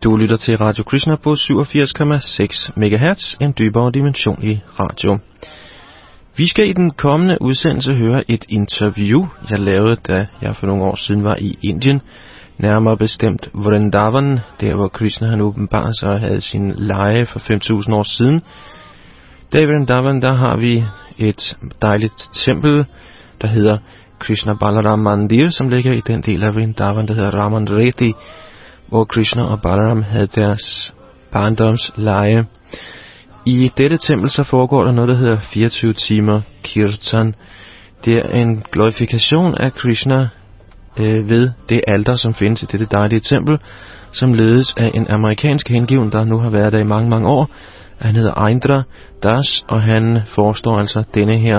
Du lytter til Radio Krishna på 87,6 MHz, en dybere dimension i radio. Vi skal i den kommende udsendelse høre et interview, jeg lavede, da jeg for nogle år siden var i Indien. Nærmere bestemt Vrindavan, der hvor Krishna han åbenbart så havde sin lege for 5.000 år siden. Der i Vrindavan, der har vi et dejligt tempel, der hedder Krishna Balaram Mandir, som ligger i den del af Vrindavan, der hedder Raman Reti, hvor Krishna og Balaram havde deres barndomsleje. I dette tempel så foregår der noget, der hedder 24 timer kirtan. Det er en glorifikation af Krishna ved det alter, som findes i dette dejlige tempel, som ledes af en amerikansk hengiven, der nu har været der i mange, mange år. Han hedder Indra Das, og han forestår altså denne her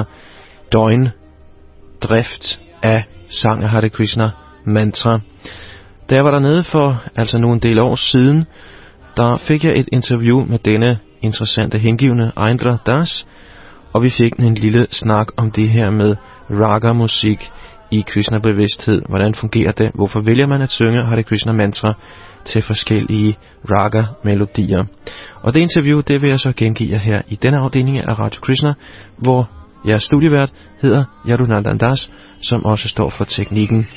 døgndrift af sang af Hare Krishna mantra. Da jeg var dernede for altså nu en del år siden, der fik jeg et interview med denne interessante hengivne Indra Das, og vi fik en lille snak om det her med raga-musik i Krishna-bevidsthed. Hvordan fungerer det? Hvorfor vælger man at synge Hare Krishna mantra til forskellige raga-melodier? Og det interview, det vil jeg så gengive jer her i denne afdeling af Radio Krishna, hvor jeres studievært hedder Yadunandan Das, som også står for teknikken.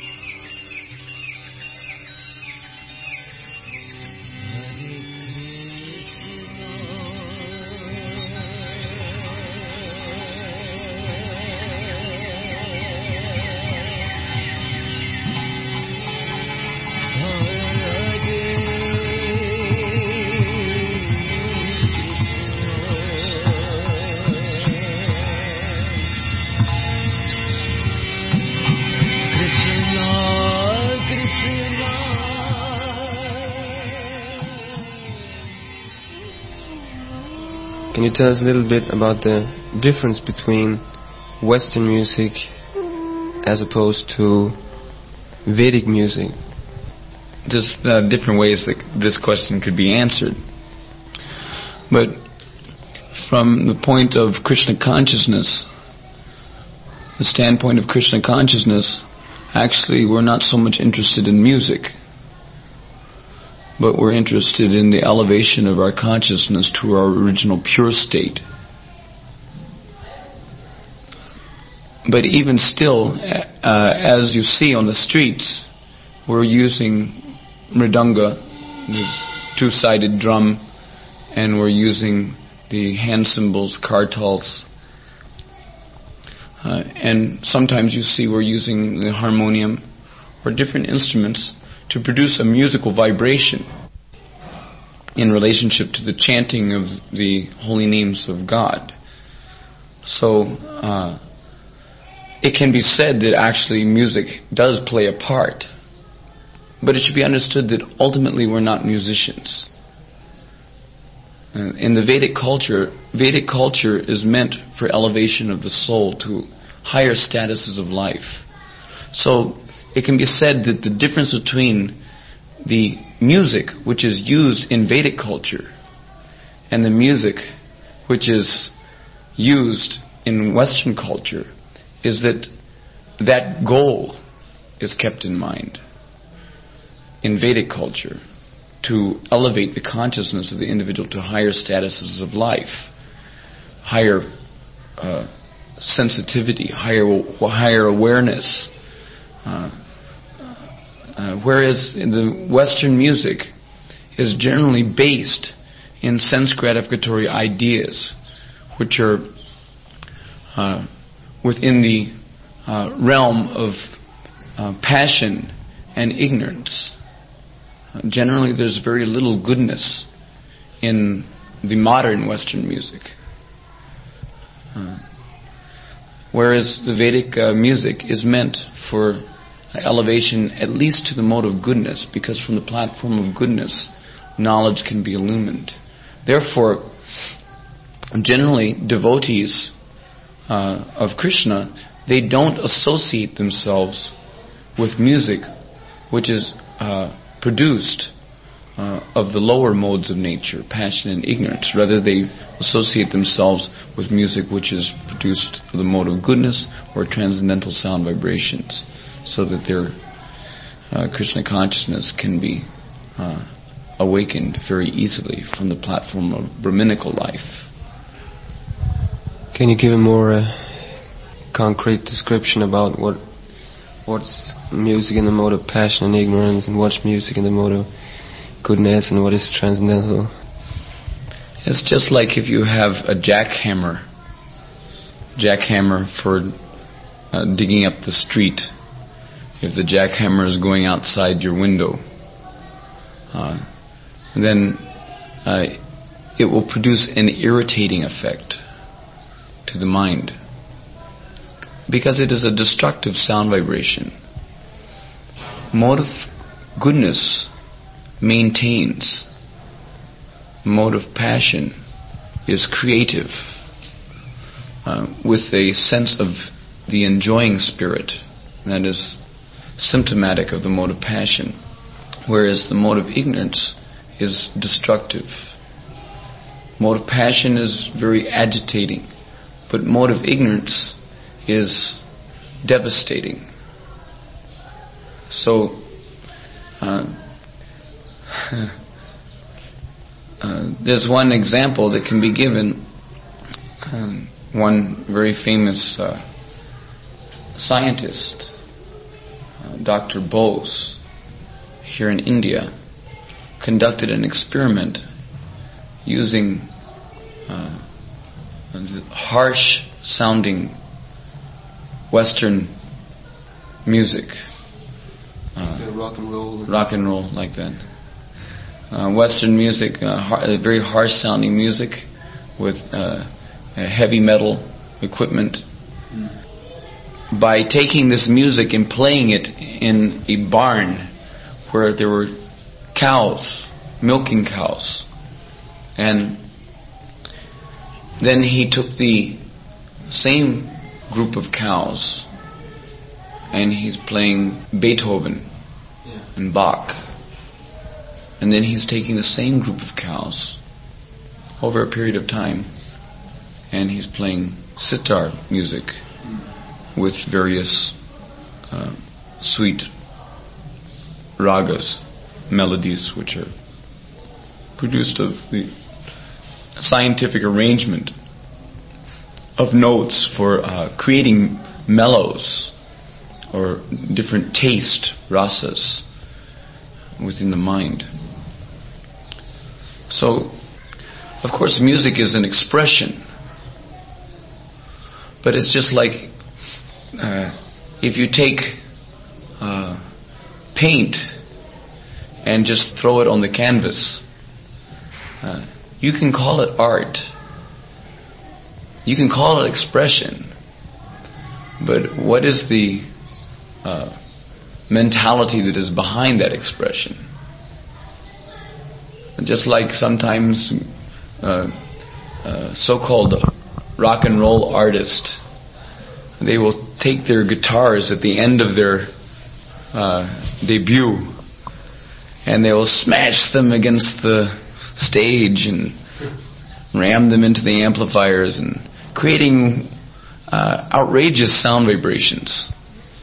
Can you tell us a little bit about the difference between Western music as opposed to Vedic music? There's different ways that this question could be answered. But from the point of Krishna consciousness, the standpoint of Krishna consciousness, actually we're not so much interested in music, but we're interested in the elevation of our consciousness to our original pure state. But even still, as you see on the streets, we're using mridanga, this two-sided drum, and we're using the hand cymbals, kartals, and sometimes you see we're using the harmonium or different instruments to produce a musical vibration in relationship to the chanting of the holy names of God. So it can be said that actually music does play a part, but it should be understood that ultimately we're not musicians. In the Vedic culture is meant for elevation of the soul to higher statuses of life. So it can be said that the difference between the music which is used in Vedic culture and the music which is used in Western culture is that that goal is kept in mind. In Vedic culture, to elevate the consciousness of the individual to higher statuses of life, higher sensitivity, higher awareness. Whereas in the Western music is generally based in sense gratificatory ideas, which are within the realm of passion and ignorance. Generally, there's very little goodness in the modern Western music. Whereas the Vedic music is meant for elevation at least to the mode of goodness, because from the platform of goodness, knowledge can be illumined. Therefore, generally, devotees of Krishna, they don't associate themselves with music which is produced of the lower modes of nature, passion and ignorance. Rather, they associate themselves with music which is produced of the mode of goodness or transcendental sound vibrations, so that their Krishna consciousness can be awakened very easily from the platform of Brahminical life. Can you give a more concrete description about what's music in the mode of passion and ignorance, and what's music in the mode of goodness, and what is transcendental? It's just like if you have a jackhammer for digging up the street. If the jackhammer is going outside your window, then it will produce an irritating effect to the mind, because it is a destructive sound vibration. Mode of goodness maintains. Mode of passion is creative, with a sense of the enjoying spirit that is symptomatic of the mode of passion, whereas the mode of ignorance is destructive. Mode of passion is very agitating, but mode of ignorance is devastating. So there's one example that can be given. One very famous scientist, Dr. Bose, here in India, conducted an experiment using harsh sounding Western music, rock and roll like that. Western music, very harsh sounding music with heavy metal equipment. By taking this music and playing it in a barn where there were cows, milking cows, and then he took the same group of cows and he's playing Beethoven and Bach, and then he's taking the same group of cows over a period of time and he's playing sitar music with various sweet ragas, melodies which are produced of the scientific arrangement of notes for creating mellows or different taste, rasas, within the mind. So, of course, music is an expression, but it's just like if you take paint and just throw it on the canvas, you can call it art, you can call it expression, but what is the mentality that is behind that expression? Just like sometimes so-called rock and roll artists, they will take their guitars at the end of their debut and they will smash them against the stage and ram them into the amplifiers, and creating outrageous sound vibrations.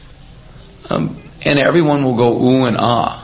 And everyone will go ooh and ah.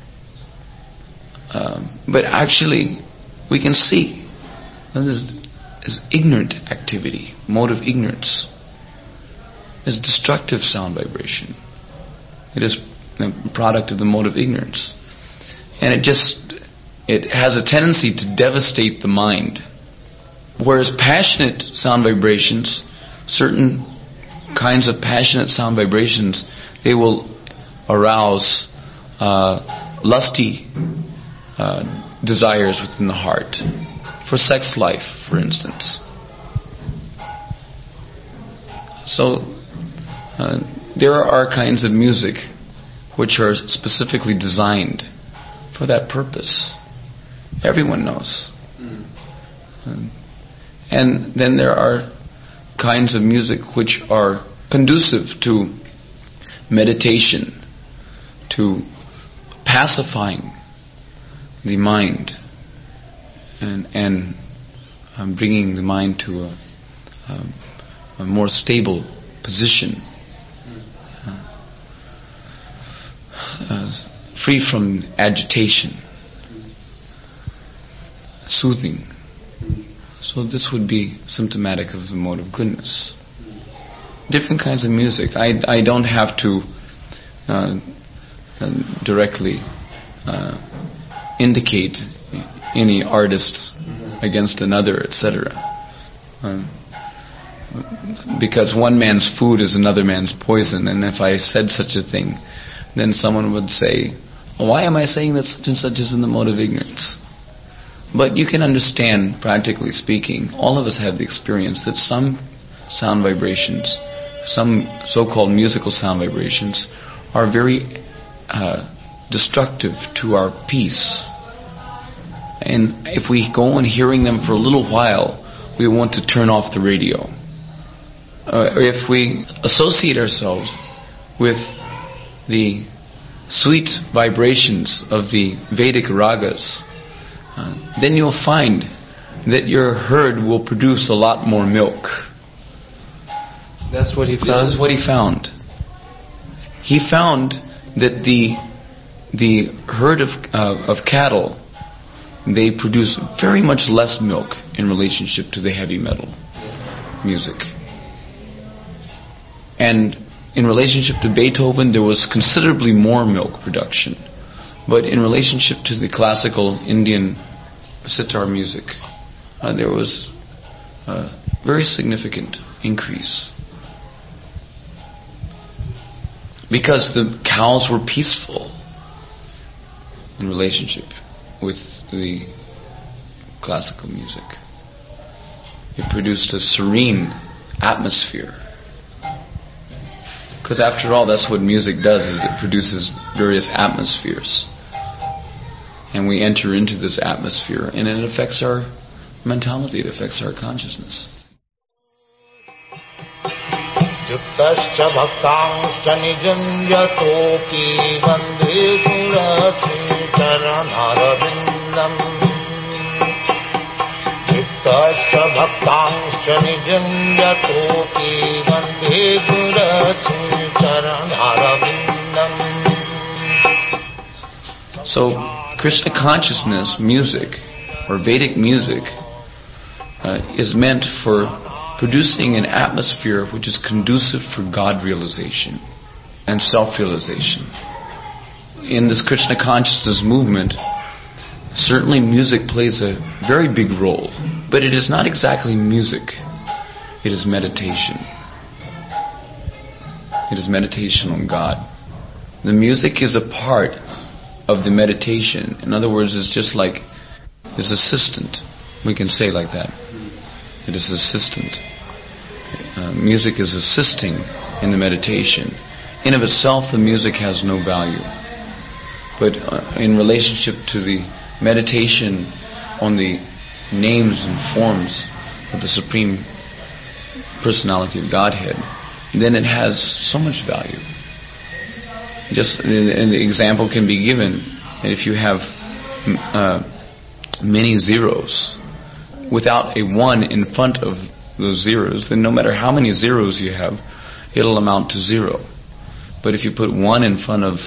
But actually, we can see this is ignorant activity, mode of ignorance. It's destructive sound vibration. It is a product of the mode of ignorance. And it has a tendency to devastate the mind. Whereas passionate sound vibrations, certain kinds of passionate sound vibrations, they will arouse lusty desires within the heart, for sex life, for instance. So there are kinds of music which are specifically designed for that purpose. Everyone knows. And then there are kinds of music which are conducive to meditation, to pacifying the mind and bringing the mind to a more stable position, free from agitation. soothing. So this would be symptomatic of the mode of goodness. Different kinds of music. I don't have to directly indicate any artist against another, etc. Because one man's food is another man's poison, and if I said such a thing, then someone would say, why am I saying that such and such is in the mode of ignorance? But you can understand, practically speaking, all of us have the experience that some sound vibrations, some so-called musical sound vibrations, are very destructive to our peace. And if we go on hearing them for a little while, we want to turn off the radio. If we associate ourselves with the sweet vibrations of the Vedic ragas, then you'll find that your herd will produce a lot more milk. That's what he found? This is what he found. He found that the herd of cattle, they produce very much less milk in relationship to the heavy metal music. And in relationship to Beethoven, there was considerably more milk production. But in relationship to the classical Indian sitar music, there was a very significant increase. Because the cows were peaceful in relationship with the classical music. It produced a serene atmosphere. Because after all, that's what music does, is it produces various atmospheres. And we enter into this atmosphere, and it affects our mentality, it affects our consciousness. Yuktascha bhaktanscha nijanjatopi vande gurachintaranarabindam. Yuktascha bhaktanscha nijanjatopi vande gurachintaranarabindam. So, Krishna consciousness music, or Vedic music, is meant for producing an atmosphere which is conducive for God realization and self-realization. In this Krishna consciousness movement, certainly music plays a very big role, but it is not exactly music. It is meditation. It is meditation on God. The music is a part of the meditation. In other words, it's just like his assistant. We can say like that. It is assistant. Music is assisting in the meditation. In of itself, the music has no value. But in relationship to the meditation on the names and forms of the Supreme Personality of Godhead, then it has so much value. Just an example can be given that if you have many zeros, without a 1 in front of those zeros, then no matter how many zeros you have, it'll amount to 0. But if you put 1 in front of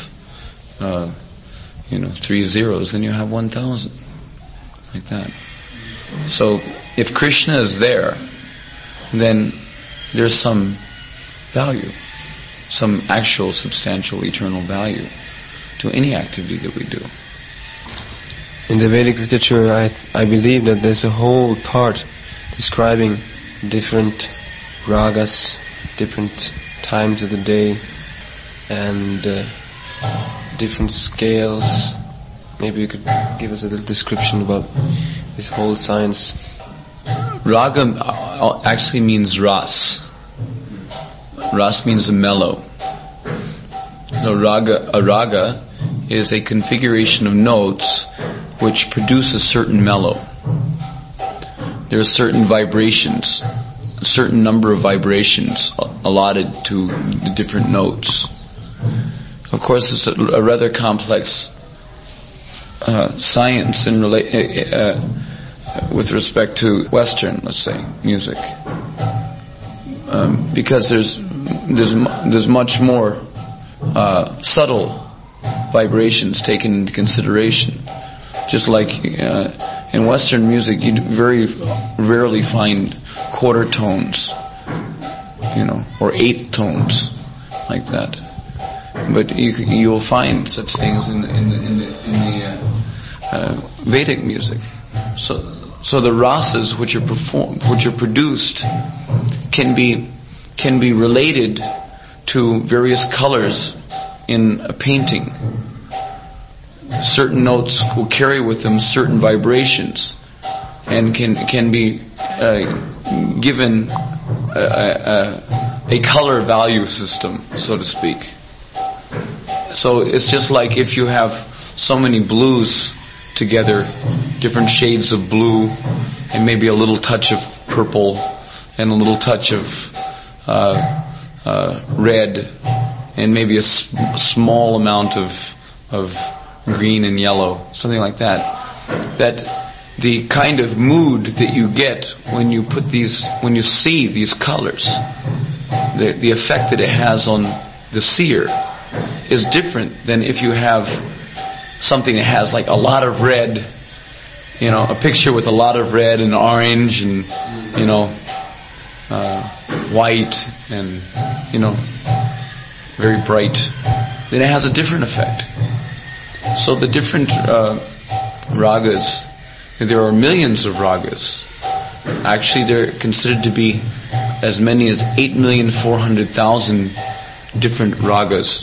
3 zeros, then you have 1,000. Like that. So if Krishna is there, then there's some value, some actual substantial eternal value to any activity that we do. In the Vedic literature, I believe that there's a whole part describing different ragas, different times of the day, and different scales. Maybe you could give us a little description about this whole science. Raga actually means ras. Ras means a mellow. So a raga is a configuration of notes which produce a certain mellow. There are certain vibrations, a certain number of vibrations allotted to the different notes. Of course, it's a rather complex science with respect to Western, let's say, music, because there's much more subtle vibrations taken into consideration. Just like In Western music, you very rarely find quarter tones, or eighth tones like that. But you'll find such things in the Vedic music. So the rasas which are produced, can be related to various colors in a painting. Certain notes will carry with them certain vibrations, and can be given a color value system, so to speak. So it's just like if you have so many blues together, different shades of blue, and maybe a little touch of purple, and a little touch of red, and maybe a small amount of green and yellow, something like that. That the kind of mood that you get when you see these colors, the effect that it has on the seer is different than if you have something that has like a lot of red, a picture with a lot of red and orange and white and very bright. Then it has a different effect. So the different ragas, there are millions of ragas. Actually, they're considered to be as many as 8,400,000 different ragas.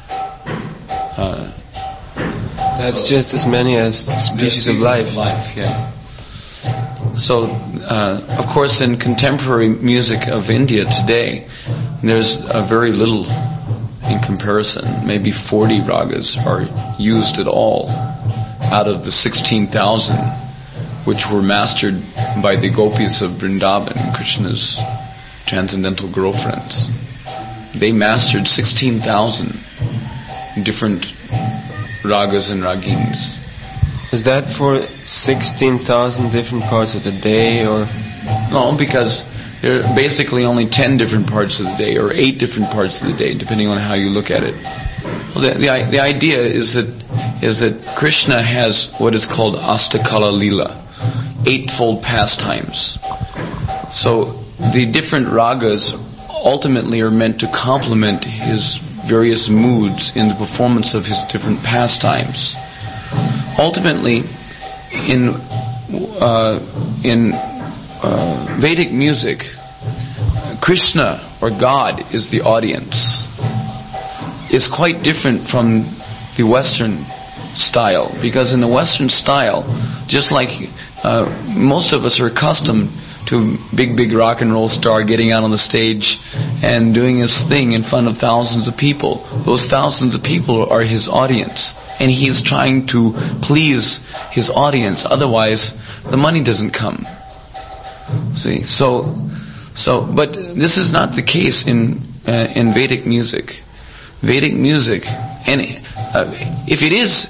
That's just as many as species of life. Yeah. So, of course, in contemporary music of India today, there's very little in comparison. Maybe 40 ragas are used at all out of the 16,000 which were mastered by the gopis of Vrindavan, Krishna's transcendental girlfriends. They mastered 16,000 different ragas and ragins. Is that for 16,000 different parts of the day, or? No, because there are basically only 10 different parts of the day, or 8 different parts of the day, depending on how you look at it. Well, the idea is that Krishna has what is called Astakala Lila, eightfold pastimes. So the different ragas ultimately are meant to complement his various moods in the performance of his different pastimes. Ultimately, in Vedic music, Krishna, or God, is the audience. It's quite different from the Western style, because in the Western style, just like most of us are accustomed to big rock and roll star getting out on the stage and doing his thing in front of thousands of people. Those thousands of people are his audience, and he's trying to please his audience. Otherwise, the money doesn't come. See, but this is not the case in Vedic music. Vedic music, and if it is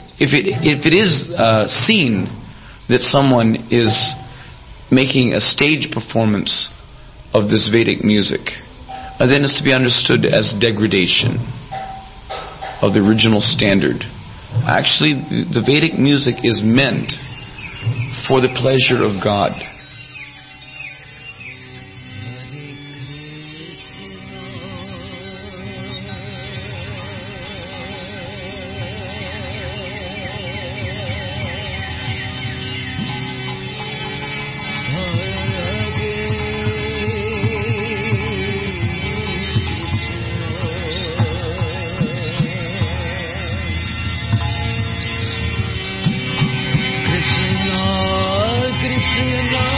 seen that someone is making a stage performance of this Vedic music, then it's to be understood as degradation of the original standard. Actually, the Vedic music is meant for the pleasure of God. Krishna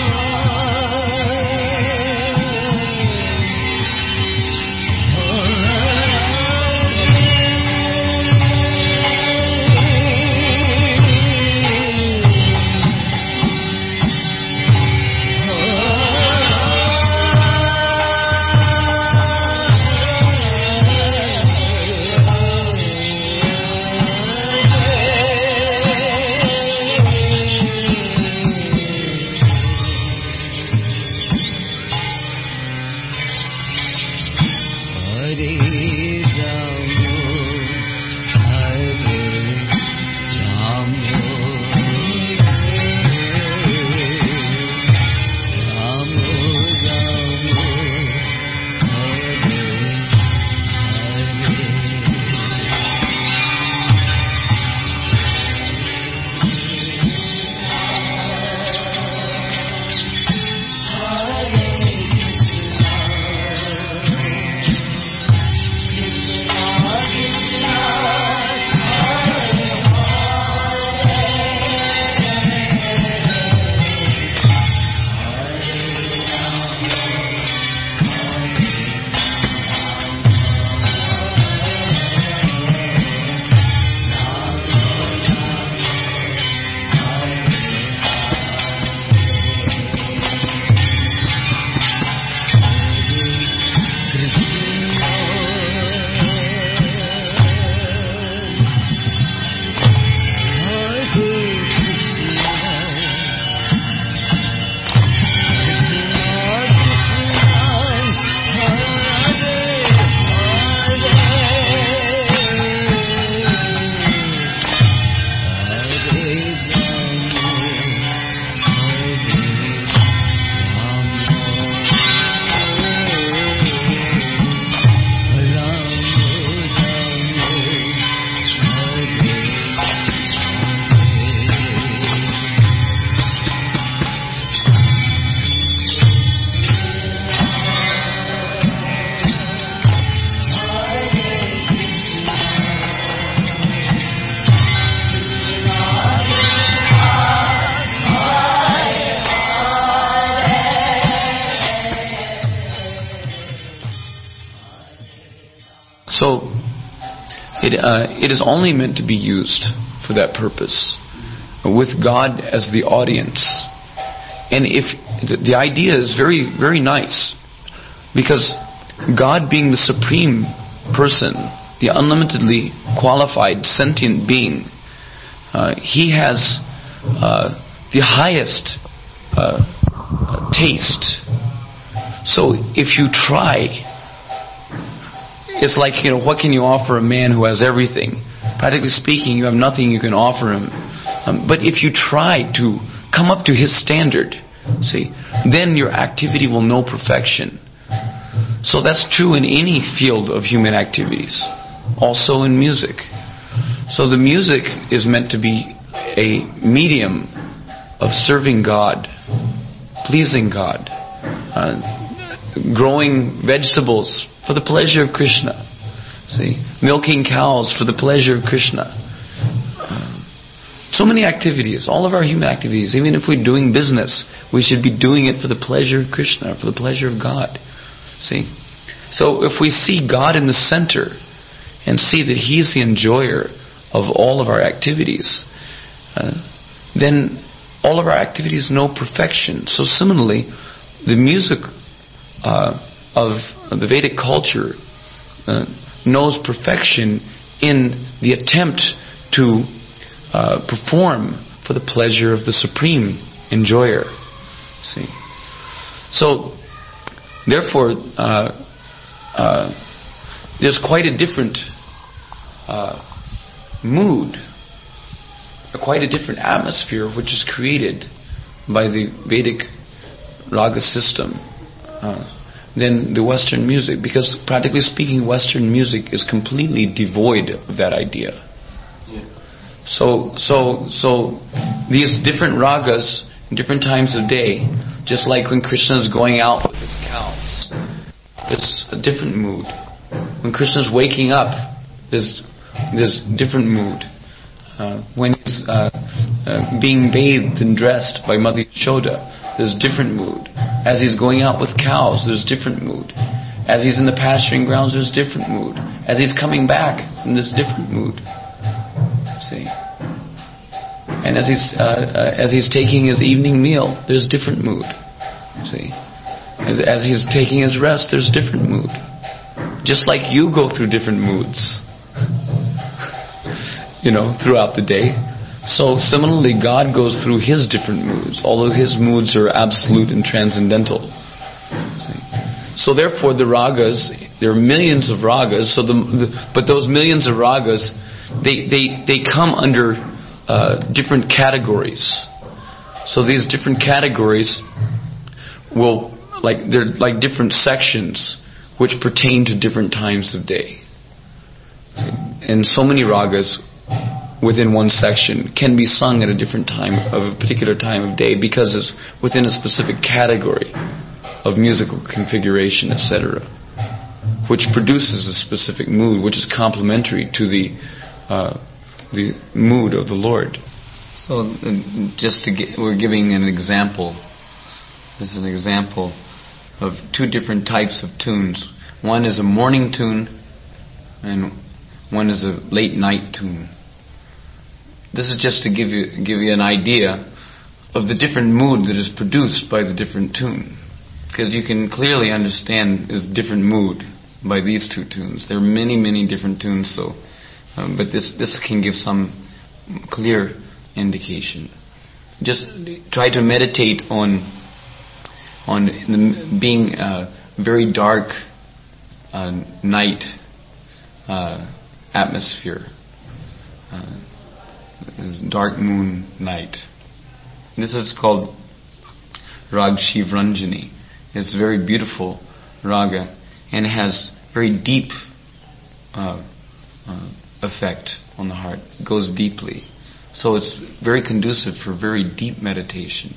So it is only meant to be used for that purpose, with God as the audience. And if the idea is very, very nice, because God being the supreme person, the unlimitedly qualified sentient being, He has the highest taste. So if you try, it's like, what can you offer a man who has everything? Practically speaking, you have nothing you can offer him. But if you try to come up to his standard, then your activity will know perfection. So that's true in any field of human activities, also in music. So the music is meant to be a medium of serving God, pleasing God, growing vegetables for the pleasure of Krishna. Milking cows for the pleasure of Krishna. So many activities, all of our human activities, even if we're doing business, we should be doing it for the pleasure of Krishna, for the pleasure of God. So if we see God in the center and see that He's the enjoyer of all of our activities, then all of our activities know perfection. So similarly, the music of the Vedic culture knows perfection in the attempt to perform for the pleasure of the supreme enjoyer. So therefore, there's quite a different mood, quite a different atmosphere which is created by the Vedic raga system than the Western music, because practically speaking, Western music is completely devoid of that idea. So these different ragas, different times of day, just like when Krishna is going out with his cows, it's a different mood. When Krishna is waking up, there's different mood. When he's being bathed and dressed by Mother Yashoda, there's different mood. As he's going out with cows, there's different mood. As he's in the pasturing grounds, there's different mood. As he's coming back, there's different mood. And as he's taking his evening meal, there's different mood. As he's taking his rest, there's different mood. Just like you go through different moods, throughout the day. So similarly, God goes through His different moods, although His moods are absolute and transcendental. So therefore, the ragas, there are millions of ragas. But those millions of ragas, they come under different categories. So these different categories they're like different sections which pertain to different times of day. And so many ragas within one section can be sung at a different time of a particular time of day, because it's within a specific category of musical configuration, etc., which produces a specific mood which is complementary to the mood of the Lord. So we're giving an example. This is an example of two different types of tunes. One is a morning tune and one is a late night tune. This is just to give you an idea of the different mood that is produced by the different tune, because you can clearly understand this different mood by these two tunes. There are many, many different tunes, but this can give some clear indication. Just try to meditate on being a very dark night atmosphere. Dark moon night. This is called Rag Shiv Ranjani. It's a very beautiful raga and has very deep effect on the heart. It goes deeply. So it's very conducive for very deep meditation.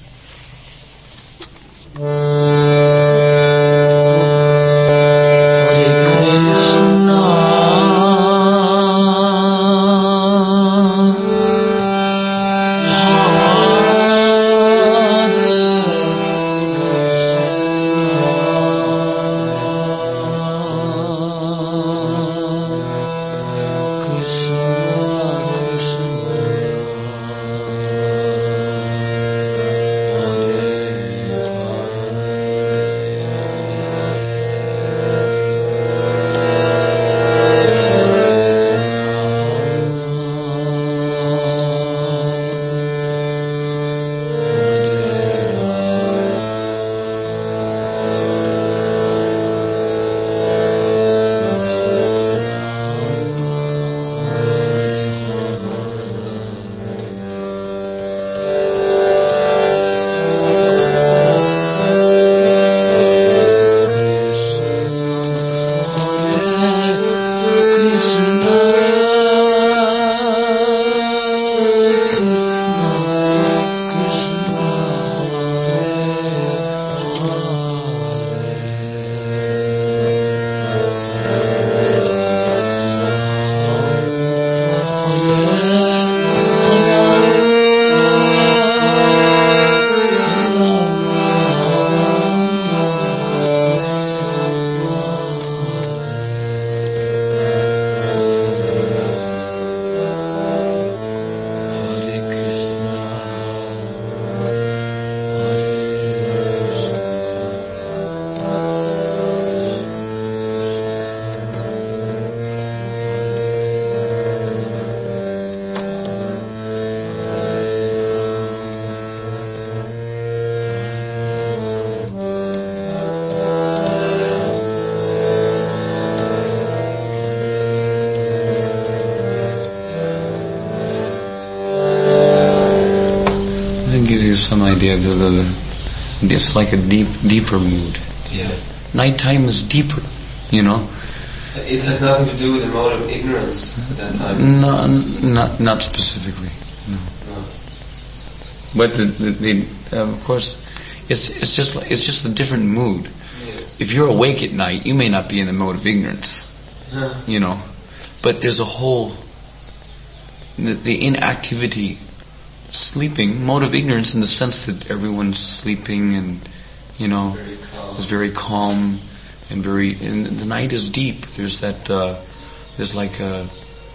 some idea it's like a deeper mood. Yeah. Nighttime is deeper, you know. It has nothing to do with the mode of ignorance at that time. No, not specifically. No. But of course, it's just a different mood. Yeah. If you're awake at night, you may not be in the mode of ignorance, you know. But there's a whole the inactivity, sleeping, mode of ignorance in the sense that everyone's sleeping and, you know, is very calm and the night is deep. There's that there's like a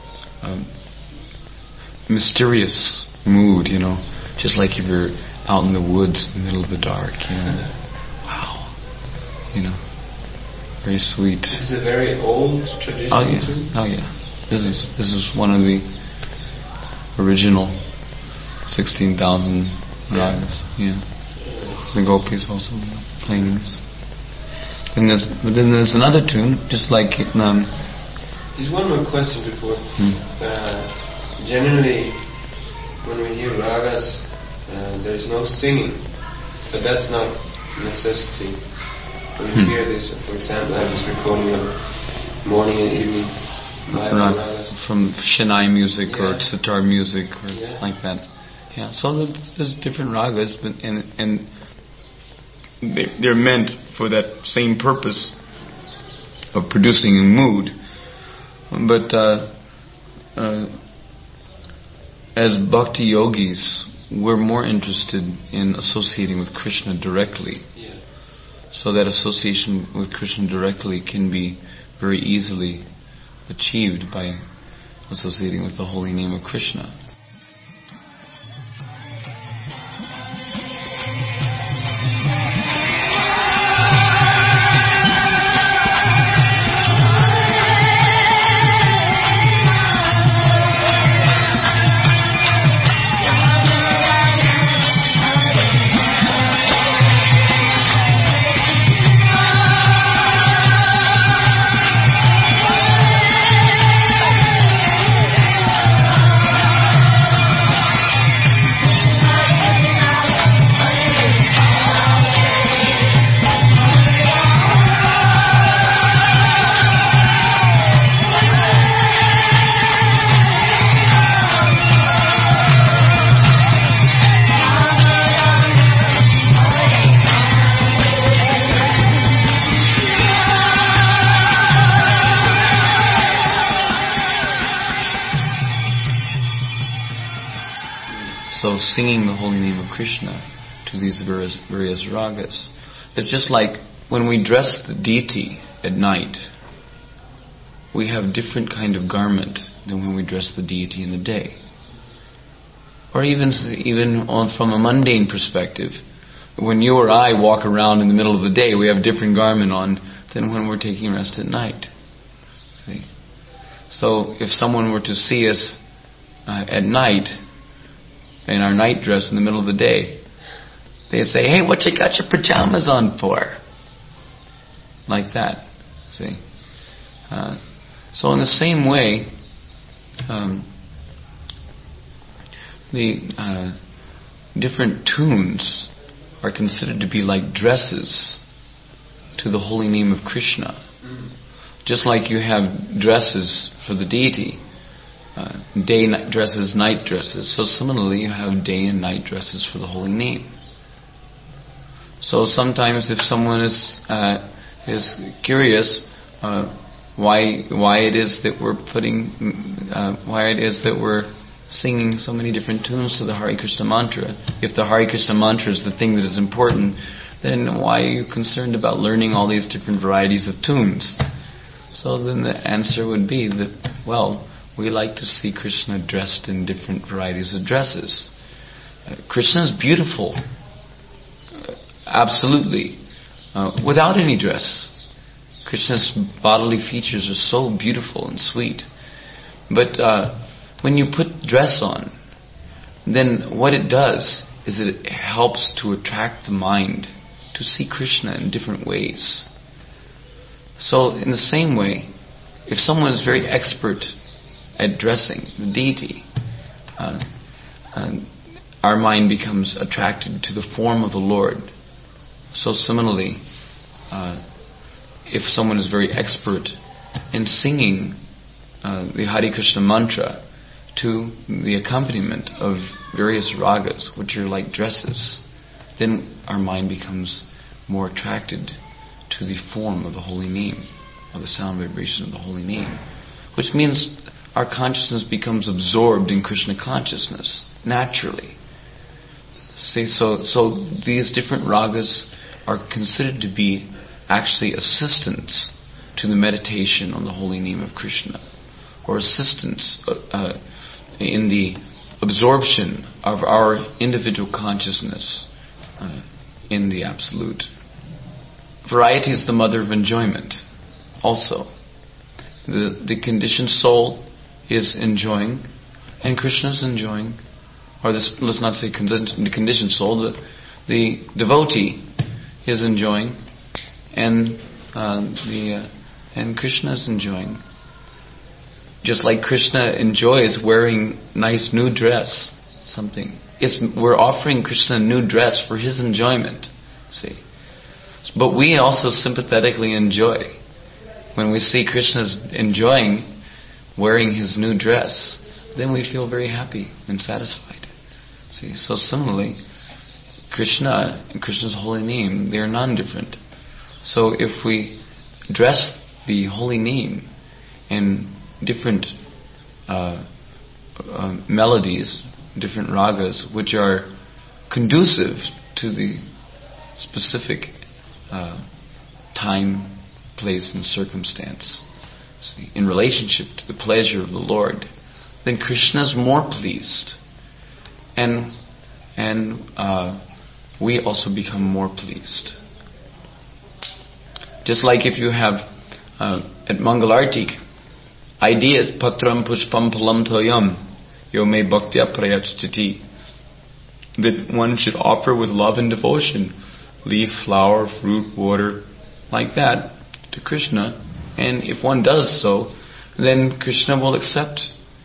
mysterious mood, you know, just like if you're out in the woods in the middle of the dark, you know. Wow, you know, very sweet. This is a very old tradition. Oh yeah. This is one of the original 16,000 ragas. Yeah. The gopis also playing this. But then there's another tune, just like There's one more question before. Generally, when we hear ragas, there is no singing, but that's not necessity. When you hear this, for example, I have this recording of morning and evening ragas from Shehnai music or Yeah. sitar music or Yeah. like that. Yeah. So there's different ragas, but and they're meant for that same purpose of producing a mood. But as bhakti yogis, we're more interested in associating with Krishna directly. Yeah. So that association with Krishna directly can be very easily achieved by associating with the holy name of Krishna. So singing the holy name of Krishna to these various ragas. It's just like when we dress the deity at night, we have different kind of garment than when we dress the deity in the day. Or even from a mundane perspective, when you or I walk around in the middle of the day, we have different garment on than when we're taking rest at night. See? So if someone were to see us at night in our night dress in the middle of the day, they'd say, "Hey, what you got your pajamas on for?" Like that. See? So in the same way, the different tunes are considered to be like dresses to the holy name of Krishna. Just like you have dresses for the deity, day dresses, night dresses. So similarly, you have day and night dresses for the holy name. So sometimes, if someone is curious why it is that we're singing so many different tunes to the Hare Krishna mantra, if the Hare Krishna mantra is the thing that is important, then why are you concerned about learning all these different varieties of tunes? So then the answer would be that, well, we like to see Krishna dressed in different varieties of dresses. Krishna is beautiful, absolutely, without any dress. Krishna's bodily features are so beautiful and sweet. But when you put dress on, then what it does is that it helps to attract the mind to see Krishna in different ways. So in the same way, if someone is very expert at dressing the deity, our mind becomes attracted to the form of the Lord. So similarly, if someone is very expert in singing the Hare Krishna mantra to the accompaniment of various ragas, which are like dresses, then our mind becomes more attracted to the form of the holy name, or the sound vibration of the holy name, which means our consciousness becomes absorbed in Krishna consciousness naturally. See, so these different ragas are considered to be actually assistants to the meditation on the holy name of Krishna, or assistants in the absorption of our individual consciousness in the Absolute. Variety is the mother of enjoyment also. The conditioned soul is enjoying, and Krishna is enjoying, or this, let's not say the conditioned soul, the devotee is enjoying, and Krishna is enjoying. Just like Krishna enjoys wearing nice new dress, we're offering Krishna a new dress for his enjoyment. See, but we also sympathetically enjoy when we see Krishna's enjoying wearing his new dress. Then we feel very happy and satisfied. See, so similarly, Krishna and Krishna's holy name, they are non-different. So if we dress the holy name in different melodies, different ragas, which are conducive to the specific time, place, and circumstance, see, in relationship to the pleasure of the Lord, then Krishna is more pleased, and we also become more pleased. Just like if you have at Mangalartik ideas, patram pushpam palam toyam yo me bhaktya prayachiti, that one should offer with love and devotion leaf, flower, fruit, water, like that to Krishna, and if one does so, then Krishna will accept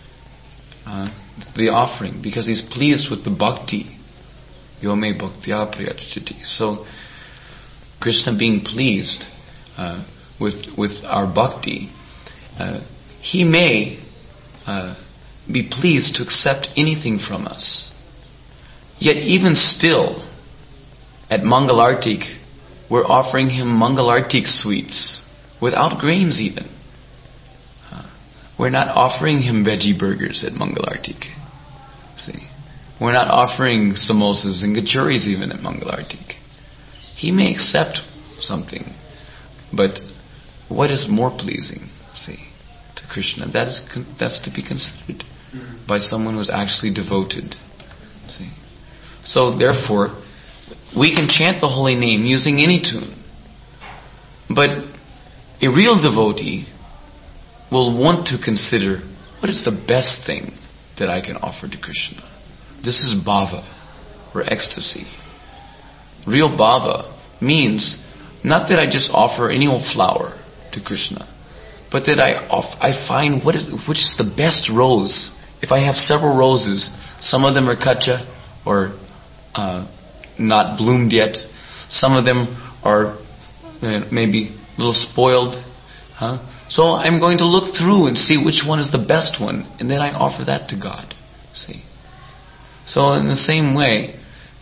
the offering because he's pleased with the bhakti. Yo me bhaktya prayachiti. So Krishna being pleased with our bhakti, he may be pleased to accept anything from us. Yet even still, at Mangalartik, we're offering him Mangalartik sweets, without grains even. We're not offering him veggie burgers at Mangalartik. See, we're not offering samosas and kachoris even at Mangalartik. He may accept something, but what is more pleasing, see, to Krishna? That's to be considered by someone who's actually devoted. See, so therefore, we can chant the holy name using any tune, but a real devotee will want to consider what is the best thing that I can offer to Krishna. This is bhava, or ecstasy. Real bhava means not that I just offer any old flower to Krishna, but that I find which is the best rose. If I have several roses, some of them are kacha, or not bloomed yet. Some of them are maybe a little spoiled. So I'm going to look through and see which one is the best one, and then I offer that to God. See. So in the same way,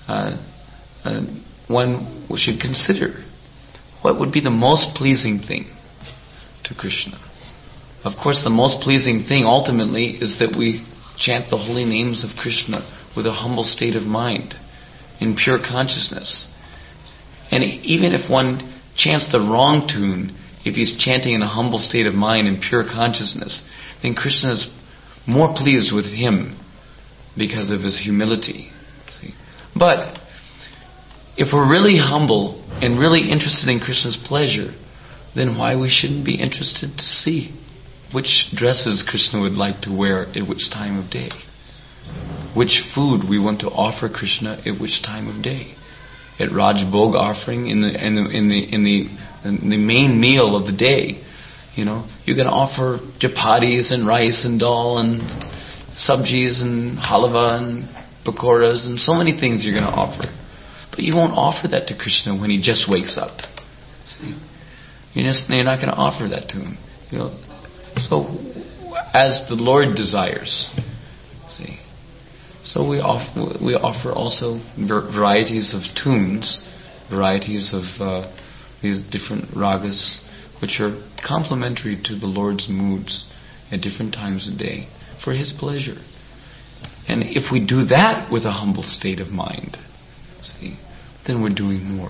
one should consider what would be the most pleasing thing to Krishna. Of course, the most pleasing thing ultimately is that we chant the holy names of Krishna with a humble state of mind, in pure consciousness. And even if one chants the wrong tune, if he's chanting in a humble state of mind in pure consciousness, then Krishna is more pleased with him because of his humility. See? But if we're really humble and really interested in Krishna's pleasure, then why we shouldn't be interested to see which dresses Krishna would like to wear at which time of day, which food we want to offer Krishna at which time of day. At Raj Bhog offering in the main meal of the day, you can offer chapatis and rice and dal and sabjis and halava and pakoras, and so many things you're going to offer. But you won't offer that to Krishna when he just wakes up. See? You're not going to offer that to him. So as the Lord desires. See? So we offer also varieties of tunes, varieties of these different ragas, which are complementary to the Lord's moods at different times of day, for His pleasure. And if we do that with a humble state of mind, see, then we're doing more.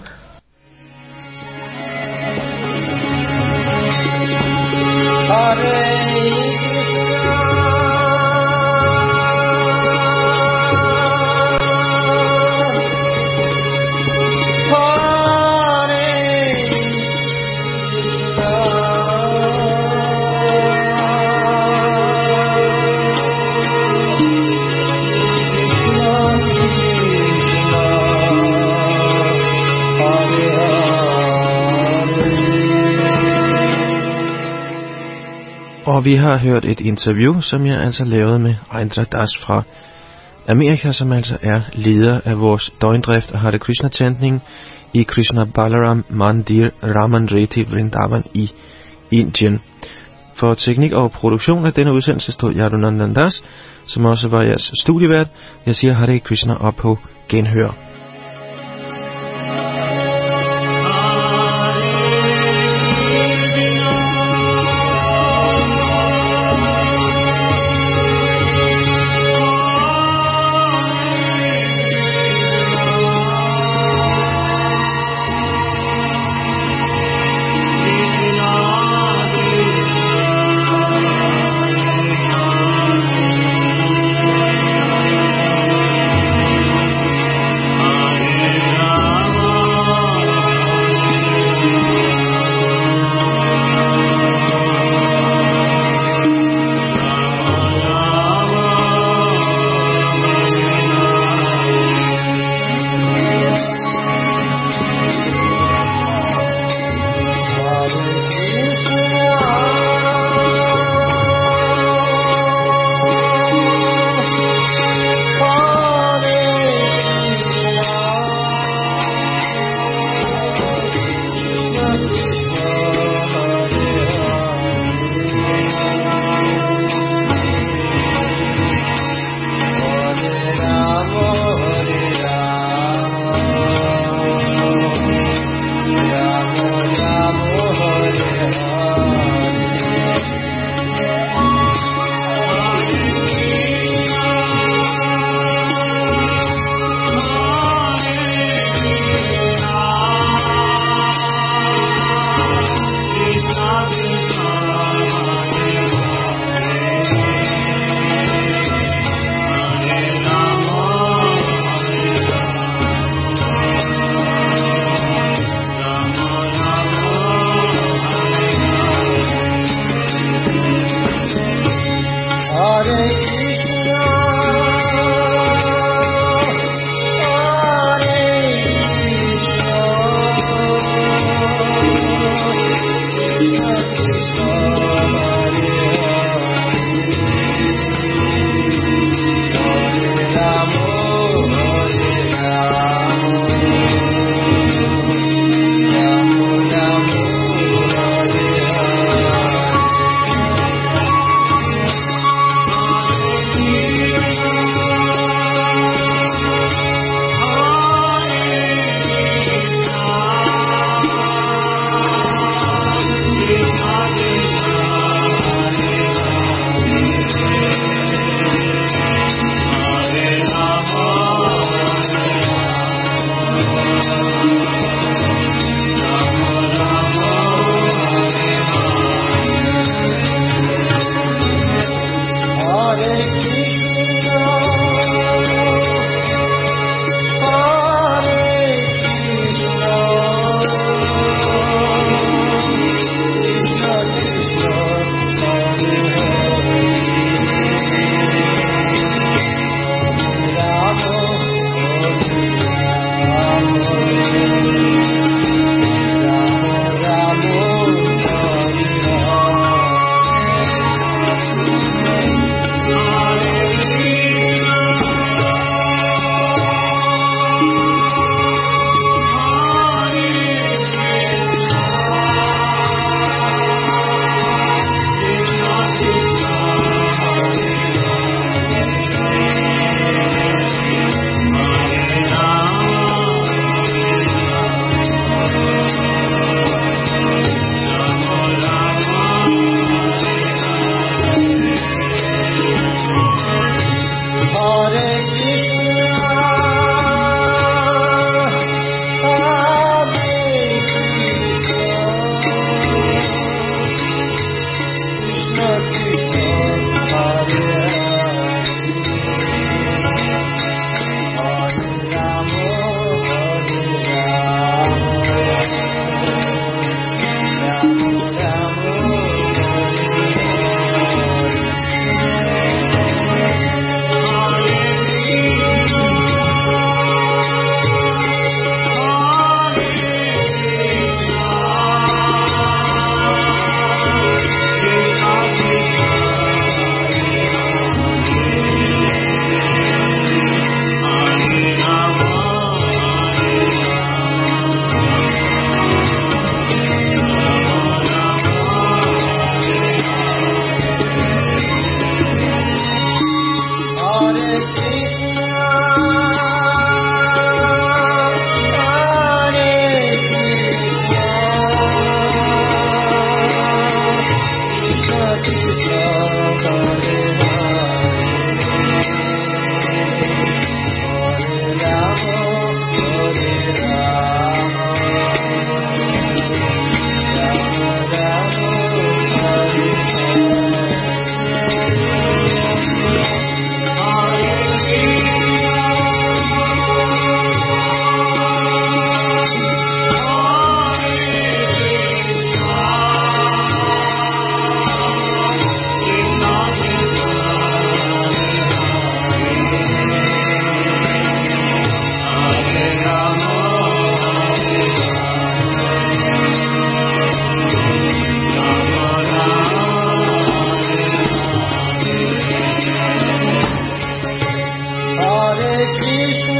Og vi har hørt et interview, som jeg altså lavede med Rendra Das fra Amerika, som altså er leder af vores døgndrift og Hare Krishna chantning i Krishna Balaram Mandir Ramanreti Vrindavan i Indien. For teknik og produktion af denne udsendelse stod Yadunandan Das, som også var jeres studievært. Jeg siger Hare Krishna og på genhør. Krishna